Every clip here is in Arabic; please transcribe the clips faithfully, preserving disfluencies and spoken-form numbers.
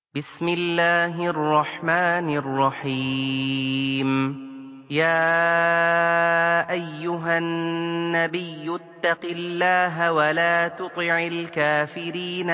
بسم الله الرحمن الرحيم يا أيها النبي اتق الله ولا تطع الكافرين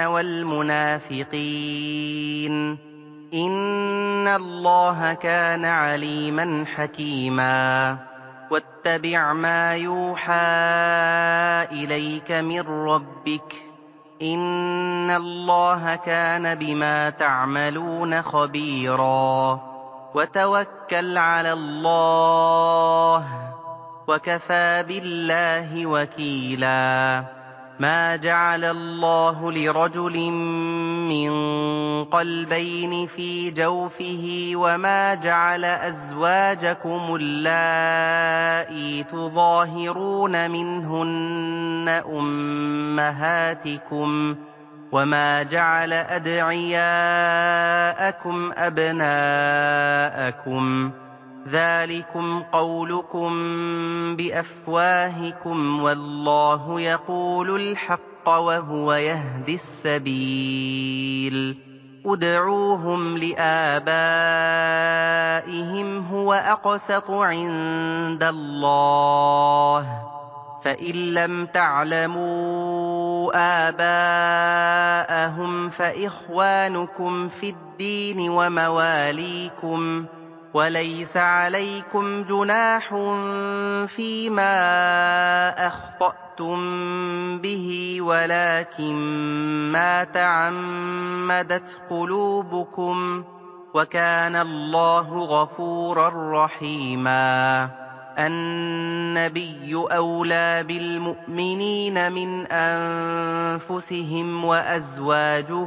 والمنافقين إن الله كان عليما حكيما واتبع ما يوحى إليك من ربك إن الله كان بما تعملون خبيرا وتوكل على الله وكفى بالله وكيلا ما جعل الله لرجل من قلبين في جوفه وما جعل أزواجكم اللائي تظاهرون منهن أمهاتكم وما جعل أدعياءكم أبناءكم ذلكم قولكم بأفواهكم والله يقول الحق وهو يهدي السبيل ادعوهم لآبائهم هو أقسط عند الله فإن لم تعلموا آباءهم فإخوانكم في الدين ومواليكم وليس عليكم جناح فيما أخطأتم به ولكن ما تعمدت قلوبكم وكان الله غفورا رحيما النبي أولى بالمؤمنين من أنفسهم وأزواجه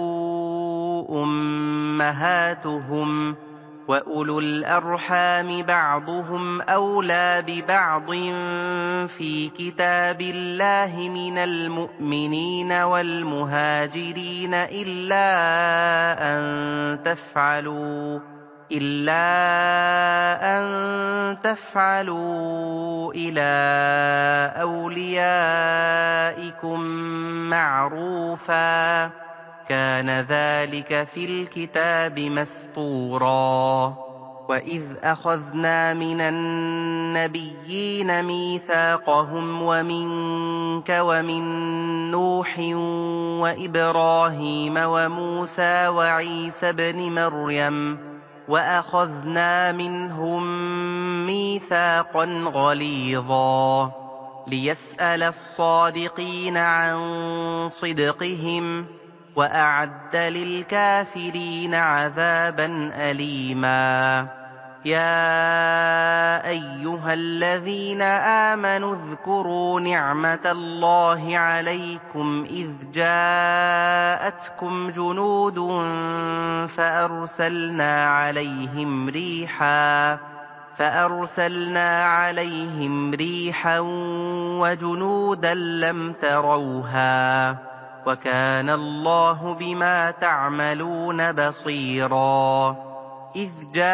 أمهاتهم وأولو الأرحام بعضهم أولى ببعض في كتاب الله من المؤمنين والمهاجرين إلا أن تفعلوا إلا أن تفعلوا إلى أوليائكم معروفا كان ذلك في الكتاب مسطورا وإذ أخذنا من النبيين ميثاقهم ومنك ومن نوح وإبراهيم وموسى وعيسى بن مريم وأخذنا منهم ميثاقا غليظا ليسأل الصادقين عن صدقهم وأعد للكافرين عذابا أليما يا أيها الذين آمنوا اذكروا نعمة الله عليكم إذ جاءتكم جنود فأرسلنا عليهم ريحا فأرسلنا عليهم ريحا وجنودا لم تروها وكان الله بما تعملون بصيرا إذ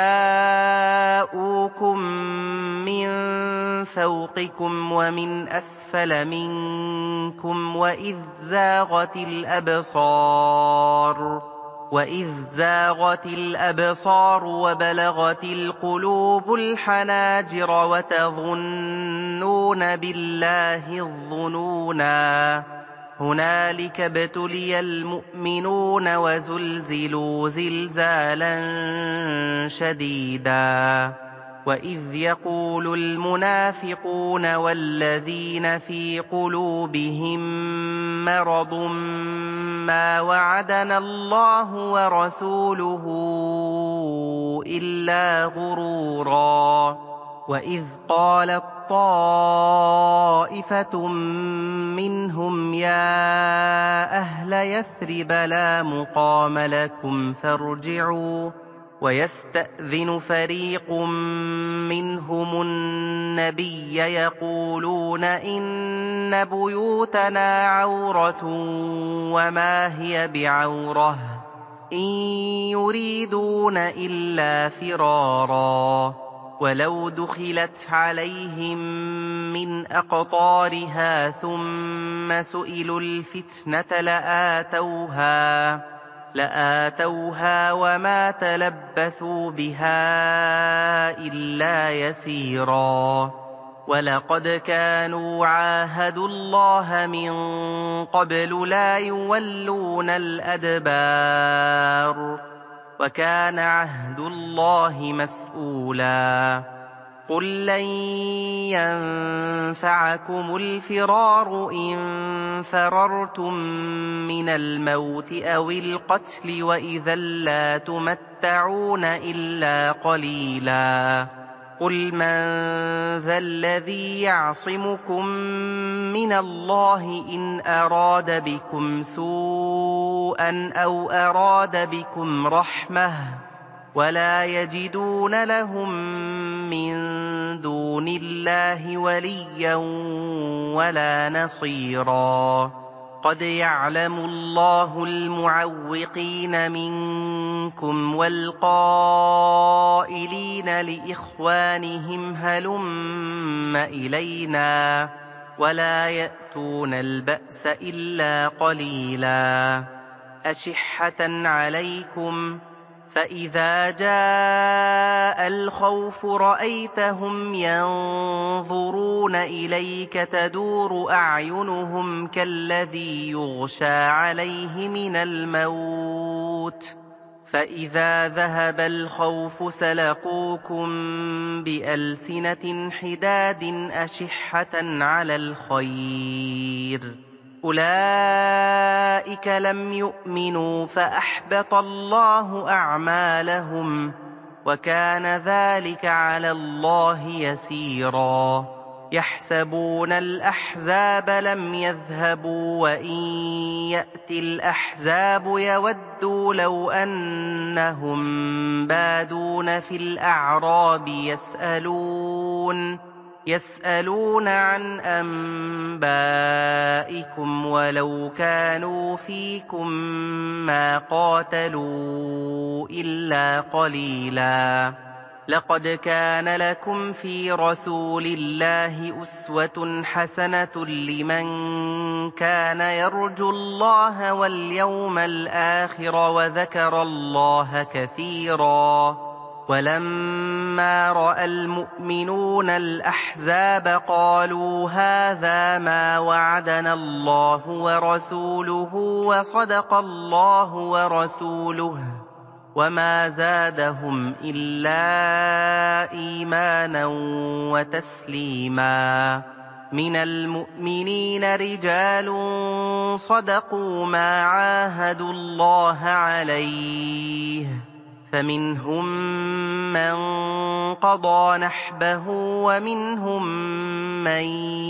جاءوكم من فوقكم ومن أسفل منكم وإذ زاغت الأبصار وإذ زاغت الأبصار وبلغت القلوب الحناجر وتظنون بالله الظنونا هنالك ابتلي المؤمنون وزلزلوا زلزالا شديدا وإذ يقول المنافقون والذين في قلوبهم مرض ما وعدنا الله ورسوله إلا غرورا وإذ قالت طائفة منهم يا أهل يثرب لا مقام لكم فارجعوا ويستأذن فريق منهم النبي يقولون إن بيوتنا عورة وما هي بعورة إن يريدون إلا فرارا ولو دخلت عليهم من أقطارها ثم سئلوا الفتنة لآتوها لآتوها وما تلبثوا بها إلا يسيرا ولقد كانوا عاهدوا الله من قبل لا يولون الأدبار وكان عهد الله مسؤولا قل لن ينفعكم الفرار إن فررتم من الموت أو القتل وإذا لا تمتعون إلا قليلا قل من ذا الذي يعصمكم من الله إن أراد بكم سوءا أو أراد بكم رحمة ولا يجدون لهم من دون الله وليا ولا نصيرا قد يعلم الله المعوقين منكم والقائلين لإخوانهم هلم إلينا ولا يأتون البأس إلا قليلا أشحة عليكم فإذا جاء الخوف رأيتهم ينظرون إليك تدور أعينهم كالذي يغشى عليه من الموت فإذا ذهب الخوف سلقوكم بألسنة حداد أشحة على الخير أولئك لم يؤمنوا فأحبط الله أعمالهم وكان ذلك على الله يسيرا يحسبون الأحزاب لم يذهبوا وإن يأتي الأحزاب يودوا لو أنهم بادون في الأعراب يسألون يسألون عن أنبائكم ولو كانوا فيكم ما قاتلوا إلا قليلا لقد كان لكم في رسول الله أسوة حسنة لمن كان يرجو الله واليوم الآخر وذكر الله كثيرا ولما رأى المؤمنون الأحزاب قالوا هذا ما وعدنا الله ورسوله وصدق الله ورسوله وما زادهم إلا إيمانا وتسليما من المؤمنين رجال صدقوا ما عاهدوا الله عليه فمنهم من قضى نحبه ومنهم من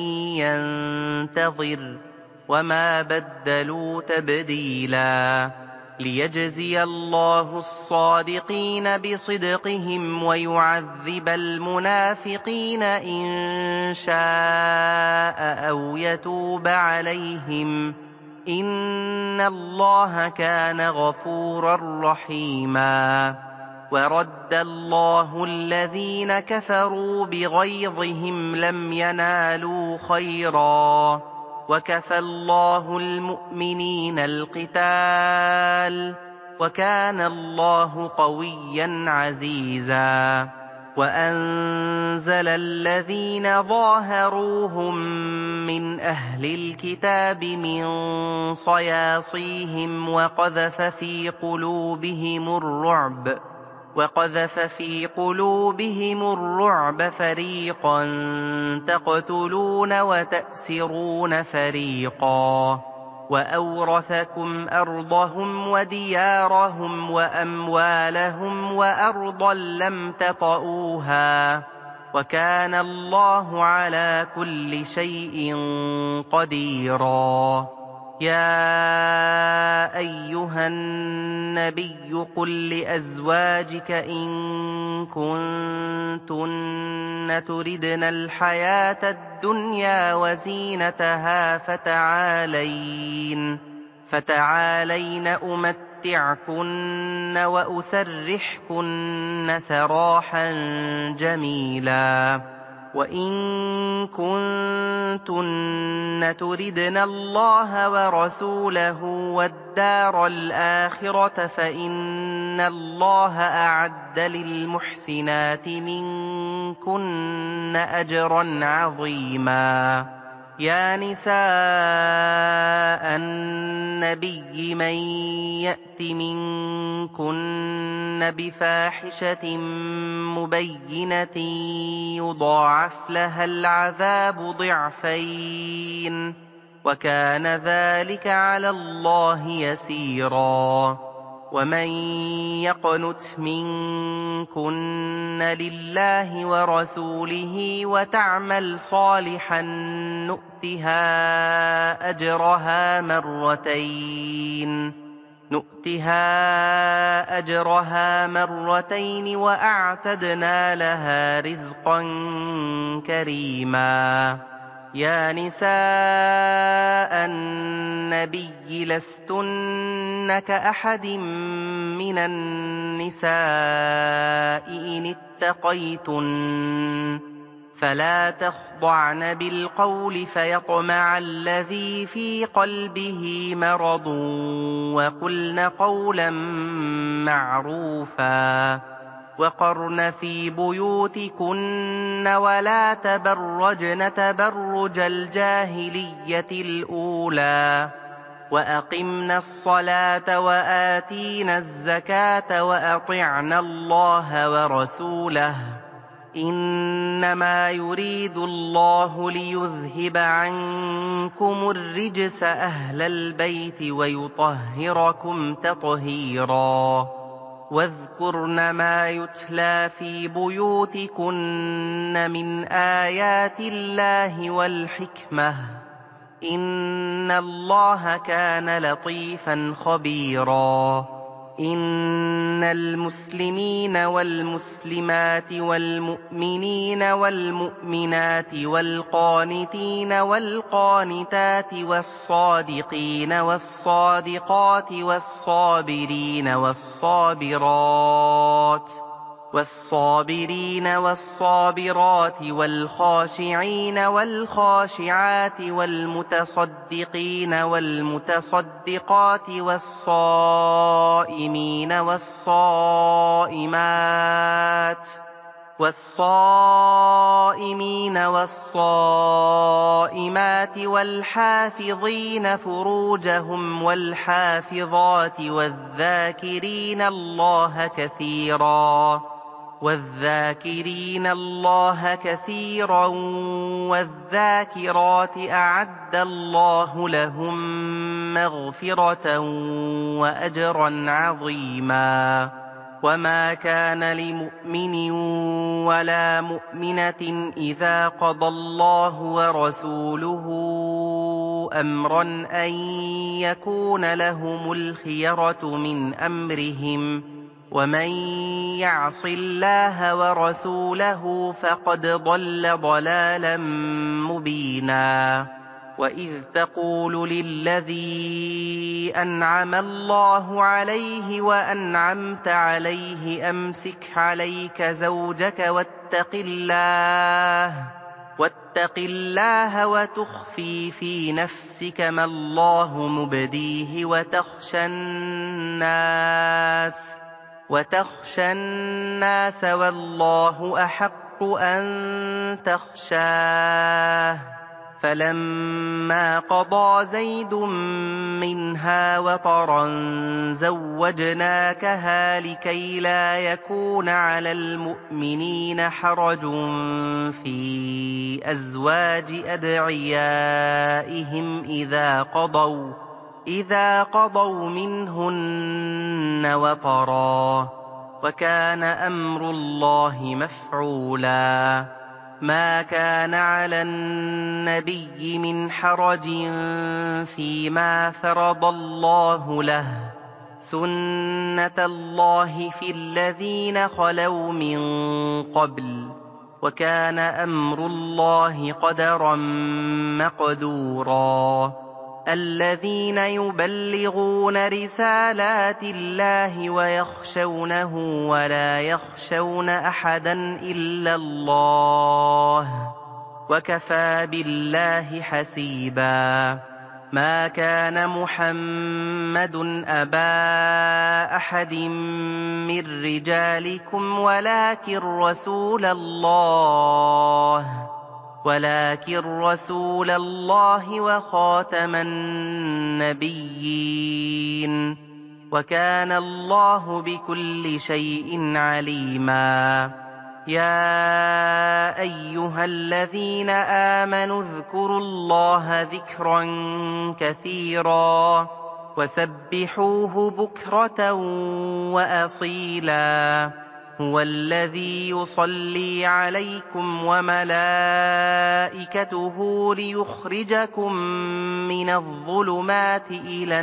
ينتظر وما بدلوا تبديلا ليجزي الله الصادقين بصدقهم ويعذب المنافقين إن شاء أو يتوب عليهم إن الله كان غفورا رحيما ورد الله الذين كفروا بغيظهم لم ينالوا خيرا وكفى الله المؤمنين القتال وكان الله قويا عزيزا وأنزل الذين ظاهروهم من أهل الكتاب من صياصيهم وقذف في قلوبهم الرعب وقذف في قلوبهم الرعب فريقا تقتلون وتأسرون فريقا وأورثكم أرضهم وديارهم وأموالهم وأرضا لم تطئوها وكان الله على كل شيء قديرا يا أيها النبي قل لأزواجك إن كنتن تردن الحياة الدنيا وزينتها فتعالين فتعالين أمتعكن وأسرحكن سراحا جميلا وَإِن كُنتُنَّ تُرِدْنَ اللَّهَ وَرَسُولَهُ وَالدَّارَ الْآخِرَةَ فَإِنَّ اللَّهَ أَعَدَّ لِلْمُحْسِنَاتِ مِنكُنَّ أَجْرًا عَظِيمًا. يَا نِسَاءَ النَّبِيِّ مَن يَأْتِ مِنكُنَّ بِفَاحِشَةٍ مُّبَيِّنَةٍ يُضَاعَفْ لَهَا الْعَذَابُ ضِعْفَيْنِ ۚ وَكَانَ ذَٰلِكَ عَلَى اللَّهِ يَسِيرًا. وَمَن يَقْنُتْ مِنكُنَّ لِلَّهِ وَرَسُولِهِ وَتَعْمَلْ صَالِحًا نُّؤْتِهَا أَجْرَهَا مَرَّتَيْنِ نُؤْتِهَا أَجْرَهَا مَرَّتَيْنِ وَأَعْتَدْنَا لَهَا رِزْقًا كَرِيمًا. يَا نِسَاءَ النَّبِيِّ لَسْتُنَّ كَأَحَدٍ مِّنَ النِّسَاءِ إِنِ اتَّقَيْتُنَّ ۖ فَلَا تَخْضَعْنَ بِالْقَوْلِ فَيَطْمَعَ الَّذِي فِي قَلْبِهِ مَرَضٌ وَقُلْنَ قَوْلًا مَّعْرُوفًا. وَقَرْنَ فِي بُيُوتِكُنَّ وَلَا تَبَرَّجْنَ تَبَرُّجَ الْجَاهِلِيَّةِ الْأُولَىٰ ۖ وَأَقِمْنَ الصَّلَاةَ وَآتِينَ الزَّكَاةَ وَأَطِعْنَ اللَّهَ وَرَسُولَهُ ۚ إِنَّمَا يُرِيدُ اللَّهُ لِيُذْهِبَ عَنكُمُ الرِّجْسَ أَهْلَ الْبَيْتِ وَيُطَهِّرَكُمْ تَطْهِيرًا. وَاذْكُرْنَ مَا يُتْلَىٰ فِي بُيُوتِكُنَّ مِنْ آيَاتِ اللَّهِ وَالْحِكْمَةِ ۚ إِنَّ اللَّهَ كَانَ لَطِيفًا خَبِيرًا. إِنَّ الْمُسْلِمِينَ وَالْمُسْلِمَاتِ وَالْمُؤْمِنِينَ وَالْمُؤْمِنَاتِ وَالْقَانِتِينَ وَالْقَانِتَاتِ وَالصَّادِقِينَ وَالصَّادِقَاتِ وَالصَّابِرِينَ وَالصَّابِرَاتِ وَالصَّابِرِينَ وَالصَّابِرَاتِ وَالْخَاشِعِينَ وَالْخَاشِعَاتِ وَالْمُتَصَدِّقِينَ وَالْمُتَصَدِّقَاتِ وَالصَّائِمِينَ وَالصَّائِمَاتِ وَالصَّائِمِينَ وَالصَّائِمَاتِ وَالْحَافِظِينَ فُرُوجَهُمْ وَالْحَافِظَاتِ وَالذَّاكِرِينَ اللَّهَ كَثِيرًا وَالذَّاكِرِينَ اللَّهَ كَثِيرًا وَالذَّاكِرَاتِ أَعَدَّ اللَّهُ لَهُم مَّغْفِرَةً وَأَجْرًا عَظِيمًا. وَمَا كَانَ لِمُؤْمِنٍ وَلَا مُؤْمِنَةٍ إِذَا قَضَى اللَّهُ وَرَسُولُهُ أَمْرًا أَن يَكُونَ لَهُمُ الْخِيَرَةُ مِنْ أَمْرِهِمْ ۗ وَمَن يَعْصِ اللَّهَ وَرَسُولَهُ فَقَدْ ضَلَّ ضَلَالًا مُّبِينًا. وَإِذْ تَقُولُ لِلَّذِي أَنْعَمَ اللَّهُ عَلَيْهِ وَأَنْعَمْتَ عَلَيْهِ أَمْسِكْ عَلَيْكَ زَوْجَكَ وَاتَّقِ اللَّهَ وَاتَّقِ اللَّهَ وَتُخْفِي فِي نَفْسِكَ مَا اللَّهُ مُبْدِيهِ وَتَخْشَى النَّاسَ وَتَخْشَى النَّاسَ وَاللَّهُ أَحَقُّ أَن تَخْشَاهُ. فَلَمَّا قَضَىٰ زَيْدٌ مِّنْهَا وَطَرًا زَوَّجْنَاكَهَا لِكَيْ لَا يَكُونَ عَلَى الْمُؤْمِنِينَ حَرَجٌ فِي أَزْوَاجِ أَدْعِيَائِهِمْ إِذَا قَضَوْا إِذَا قَضَوْا مِنْهُنَّ وَطَرًا ۚ وَكَانَ أَمْرُ اللَّهِ مَفْعُولًا. مَا كَانَ عَلَى النَّبِيِّ مِنْ حَرَجٍ فِيمَا فَرَضَ اللَّهُ لَهُ ۖ سُنَّةَ اللَّهِ فِي الَّذِينَ خَلَوْا مِن قَبْلُ ۚ وَكَانَ أَمْرُ اللَّهِ قَدَرًا مَّقْدُورًا. الذين يبلغون رسالات الله ويخشونه ولا يخشون أحدا إلا الله وكفى بالله حسيبا ما كان محمد أبا أحد من رجالكم ولكن رسول الله ولكن رسول الله وخاتم النبيين وكان الله بكل شيء عليما يا أيها الذين آمنوا اذكروا الله ذكرا كثيرا وسبحوه بكرة وأصيلا هو الذي يصلي عليكم وملائكته ليخرجكم من الظلمات إلى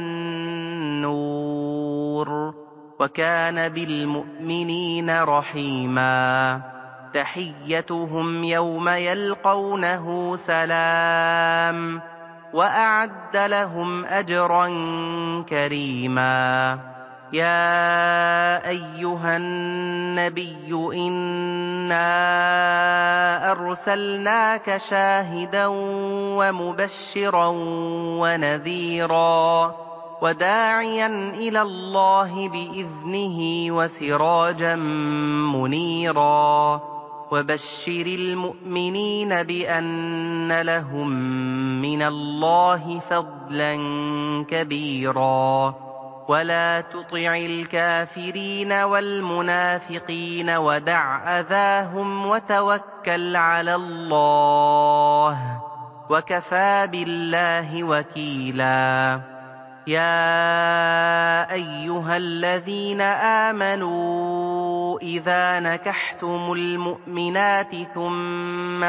النور وكان بالمؤمنين رحيما تحيتهم يوم يلقونه سلام وأعد لهم أجرا كريما يا أيها النبي إنا أرسلناك شاهدا ومبشرا ونذيرا وداعيا إلى الله بإذنه وسراجا منيرا وبشر المؤمنين بأن لهم من الله فضلا كبيرا ولا تطع الكافرين والمنافقين ودع أذاهم وتوكل على الله وكفى بالله وكيلا يا أيها الذين آمنوا إذا نكحتم المؤمنات ثم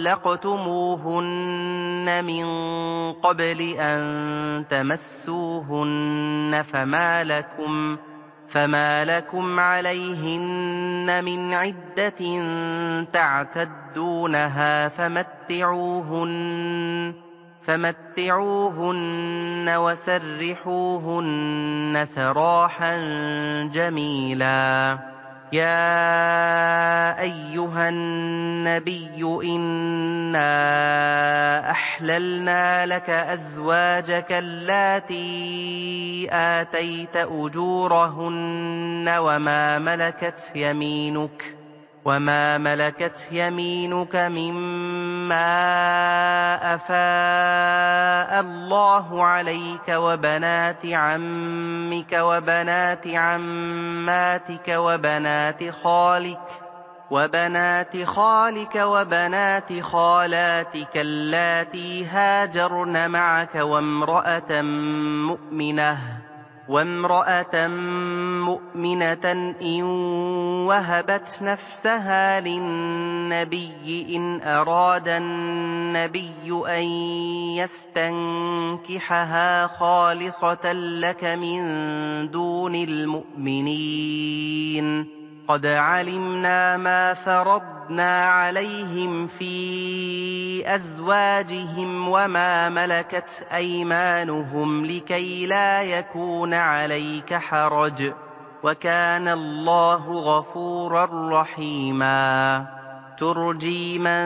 طلقتموهن من قبل أن تمسوهن فما لكم, فما لكم عليهن من عدة تعتدونها فمتعوهن فمتعوهن وسرحوهن سراحا جميلا يا أيها النبي إنا أحللنا لك أزواجك اللاتي آتيت أجورهن وما ملكت يمينك وما ملكت يمينك مما أفاء الله عليك وبنات عمك وبنات عماتك وبنات خالك وبنات خالك وبنات خالاتك اللاتي هاجرن معك وامرأة مؤمنة وامرأة مؤمنة إن وهبت نفسها للنبي إن أراد النبي أن يستنكحها خالصة لك من دون المؤمنين قد علمنا ما فرضنا عليهم في أزواجهم وما ملكت أيمانهم لكي لا يكون عليك حرج وكان الله غفورا رحيما ترجي من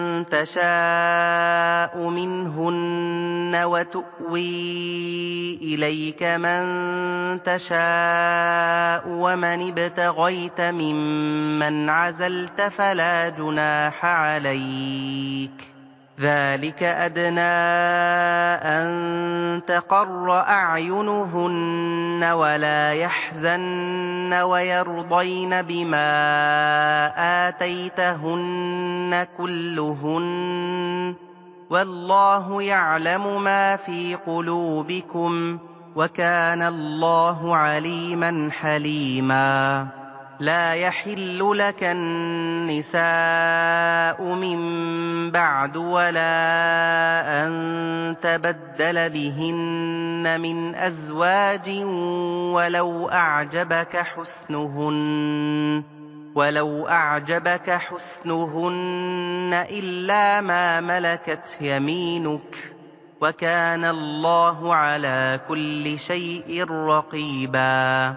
تشاء منهن وتؤوي إليك من تشاء ومن ابتغيت ممن عزلت فلا جناح عليك ذلك أدنى أن تقر أعينهن ولا يحزن ويرضين بما آتيتهن كلهن والله يعلم ما في قلوبكم وكان الله عليما حليما لا يحل لك النساء من بعد ولا أن تبدل بهن من أزواج ولو أعجبك حسنهن ولو أعجبك حسنهن إلا ما ملكت يمينك وَكَانَ اللَّهُ عَلَىٰ كُلِّ شَيْءٍ رَّقِيبًا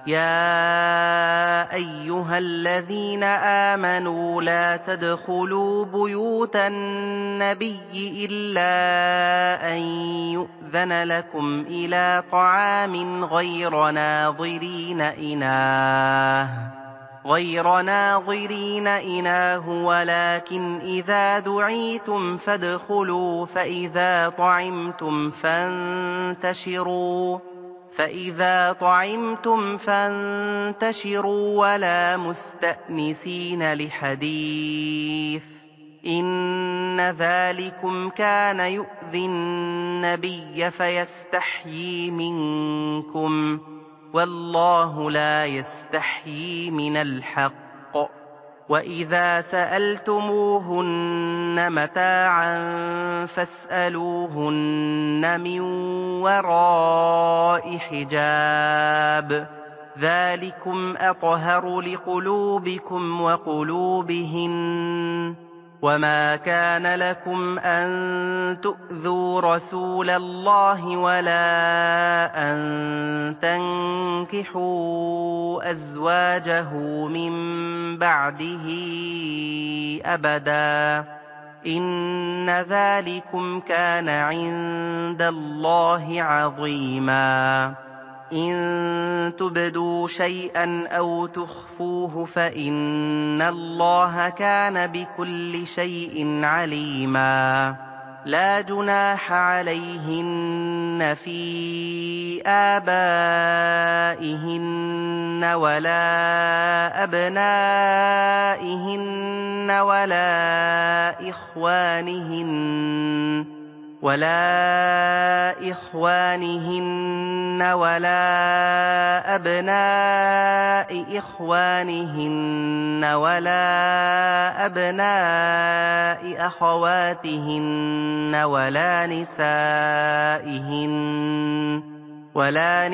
يَا أَيُّهَا الَّذِينَ آمَنُوا لَا تَدْخُلُوا بُيُوتَ النَّبِيِّ إِلَّا أَن يُؤْذَنَ لَكُمْ إِلَىٰ طَعَامٍ غَيْرَ نَاظِرِينَ إِنَاهُ غير ناظرين إناه ولكن إذا دعيتم فادخلوا فإذا طعمتم فانتشروا فإذا طعمتم فانتشروا ولا مستأنسين لحديث إن ذلكم كان يؤذي النبي فيستحيي منكم والله لا يستحيي من الحق وإذا سألتموهن متاعا فاسألوهن من وراء حجاب ذلكم أطهر لقلوبكم وقلوبهن وما كان لكم أن تؤذوا رسول الله ولا أن تنكحوا أزواجه من بعده أبدا إن ذلكم كان عند الله عظيما إن تبدوا شيئا أو تخفوه فإن الله كان بكل شيء عليما لا جناح عليهن في آبائهن ولا أبنائهن ولا إخوانهن ولا إخوانهن ولا أبناء إخوانهن ولا أبناء أخواتهن ولا نسائهن ولا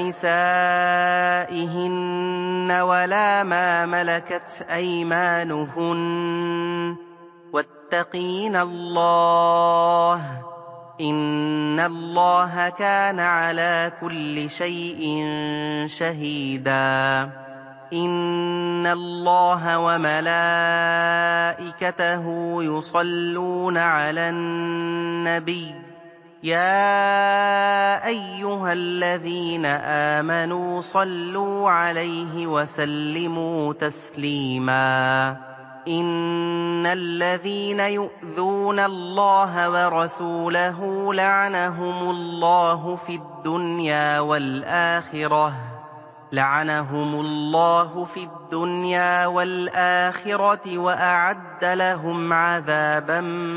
نسائهن ولا ما ملكت أيمانهن واتقين الله إن الله كان على كل شيء شهيدا إن الله وملائكته يصلون على النبي يا أيها الذين آمنوا صلوا عليه وسلموا تسليما إن الذين يؤذون الله ورسوله لعنهم الله في الدنيا والآخرة لعنهم الله في الدنيا والآخرة وأعد لهم عذابا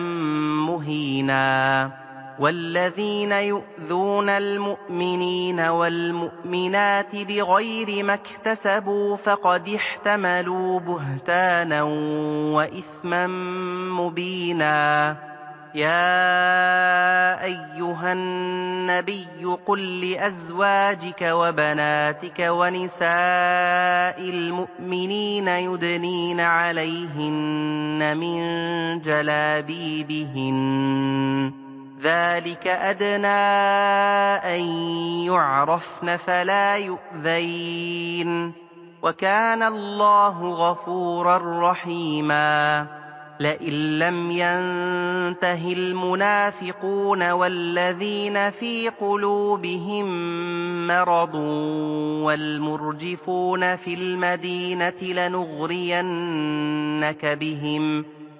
مهينا والذين يؤذون المؤمنين والمؤمنات بغير ما اكتسبوا فقد احتملوا بهتانا وإثما مبينا يا أيها النبي قل لأزواجك وبناتك ونساء المؤمنين يدنين عليهن من جلابيبهن ذلك أدنى أن يعرفن فلا يؤذين وكان الله غفورا رحيما لئن لم ينته المنافقون والذين في قلوبهم مرض والمرجفون في المدينة لنغرينك بهم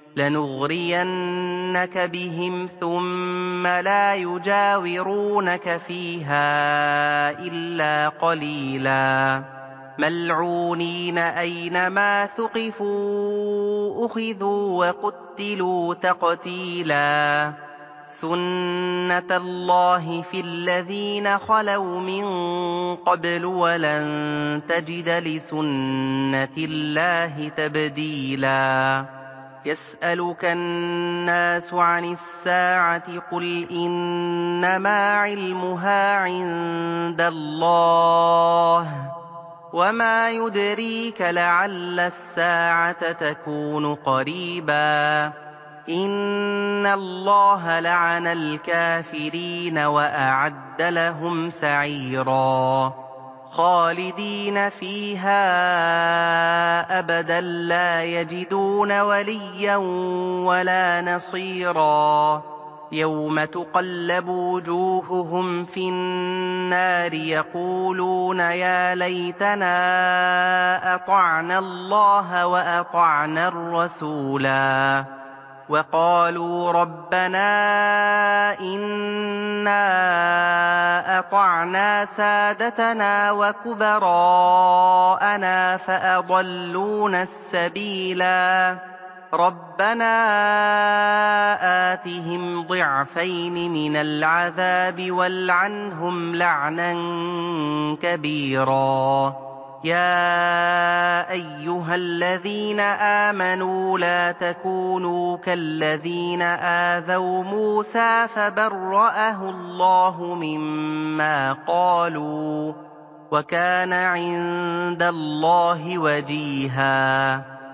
لنغرينك بهم ثم لا يجاورونك فيها إلا قليلا ملعونين أينما ثقفوا أخذوا وقتلوا تقتيلا سنة الله في الذين خلوا من قبل ولن تجد لسنة الله تبديلا يسألك الناس عن الساعة قل إنما علمها عند الله وما يدريك لعل الساعة تكون قريبا إِنَّ اللَّهَ لَعَنَ الْكَافِرِينَ وَأَعَدَّ لَهُمْ سَعِيرًا خَالِدِينَ فِيهَا أَبَدًا لَّا يَجِدُونَ وَلِيًّا وَلَا نَصِيرًا يَوْمَ تُقَلَّبُ وُجُوهُهُمْ فِي النَّارِ يَقُولُونَ يَا لَيْتَنَا أَطَعْنَا اللَّهَ وَأَطَعْنَا الرَّسُولَا وَقَالُوا رَبَّنَا إِنَّا أَطَعْنَا سَادَتَنَا وَكُبَرَاءَنَا فَأَضَلُّونَا السَّبِيلَا رَبَّنَا آتِهِمْ ضِعْفَيْنِ مِنَ الْعَذَابِ وَالْعَنْهُمْ لَعْنًا كَبِيرًا يَا أَيُّهَا الَّذِينَ آمَنُوا لَا تَكُونُوا كَالَّذِينَ آذَوْا مُوسَىٰ فَبَرَّأَهُ اللَّهُ مِمَّا قَالُوا وَكَانَ عِندَ اللَّهِ وَجِيهًا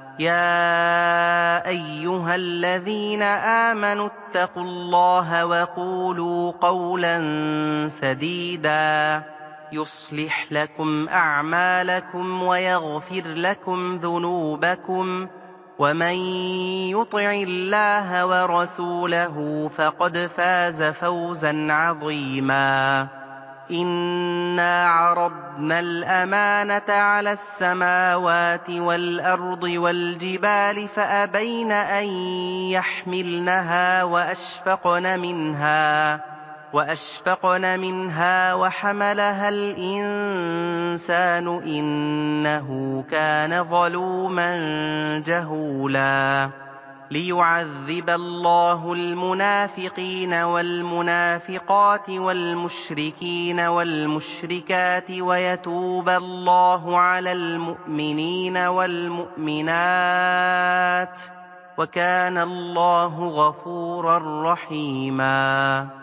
يَا أَيُّهَا الَّذِينَ آمَنُوا اتَّقُوا اللَّهَ وَقُولُوا قَوْلًا سَدِيدًا يُصْلِحْ لَكُمْ أَعْمَالَكُمْ وَيَغْفِرْ لَكُمْ ذُنُوبَكُمْ وَمَن يُطِعِ اللَّهَ وَرَسُولَهُ فَقَدْ فَازَ فَوْزًا عَظِيمًا إِنَّا عَرَضْنَا الْأَمَانَةَ عَلَى السَّمَاوَاتِ وَالْأَرْضِ وَالْجِبَالِ فَأَبَيْنَ أَن يَحْمِلْنَهَا وَأَشْفَقْنَ مِنْهَا وَأَشْفَقْنَ مِنْهَا وَحَمَلَهَا الْإِنسَانُ إِنَّهُ كَانَ ظَلُومًا جَهُولًا لِيُعَذِّبَ اللَّهُ الْمُنَافِقِينَ وَالْمُنَافِقَاتِ وَالْمُشْرِكِينَ وَالْمُشْرِكَاتِ وَيَتُوبَ اللَّهُ عَلَى الْمُؤْمِنِينَ وَالْمُؤْمِنَاتِ وَكَانَ اللَّهُ غَفُورًا رَّحِيمًا